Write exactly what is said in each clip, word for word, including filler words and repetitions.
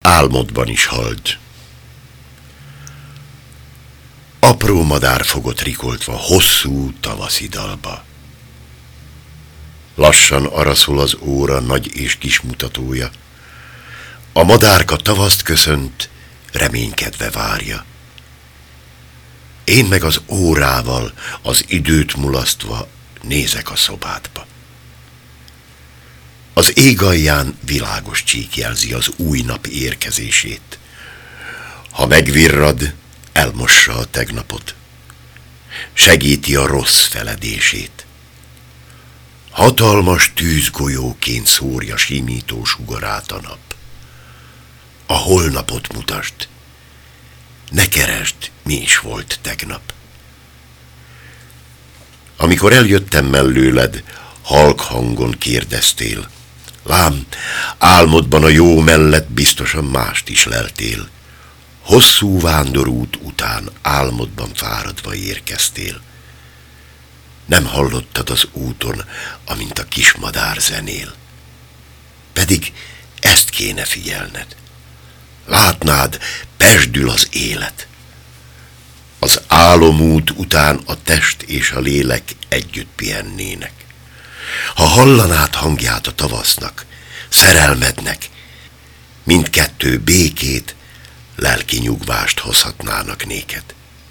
álmodban is hald. Apró madár fogott rikoltva hosszú tavaszi dalba. Lassan araszol az óra nagy és kis mutatója. A madárka tavaszt köszönt, reménykedve várja. Én meg az órával, az időt mulasztva nézek a szobádba. Az ég alján világos csík jelzi az új nap érkezését. Ha megvirrad, elmossa a tegnapot. Segíti a rossz feledését. Hatalmas tűzgolyóként szórja simító sugarát a nap. A holnapot mutasd, ne keresd, mi is volt tegnap. Amikor eljöttem mellőled, halk hangon kérdeztél. Lám, álmodban a jó mellett biztosan mást is leltél. Hosszú vándorút után álmodban fáradva érkeztél. Nem hallottad az úton, amint a kismadár zenél. Pedig ezt kéne figyelned. Látnád, pezsdül az élet. Az álomút után a test és a lélek együtt pihennének. Ha hallanád hangját a tavasznak, szerelmednek, mindkettő békét, lelki nyugvást hozhatnának néked.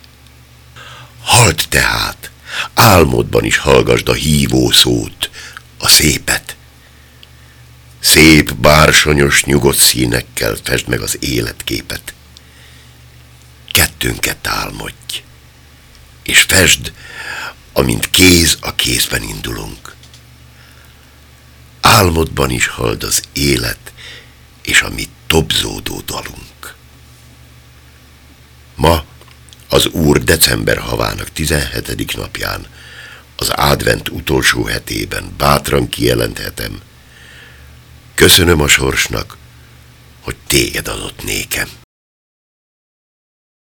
Halld tehát, álmodban is hallgasd a hívó szót, a szépet. Szép, bársonyos, nyugodt színekkel fesd meg az életképet. Kettőnket álmodj, és fesd, amint kéz a kézben indulunk. Álmodban is halld az élet, és a mi tobzódó dalunk. Ma, az Úr december havának tizenhetedik napján, az advent utolsó hetében bátran kijelenthetem, köszönöm a sorsnak, hogy téged adott nékem.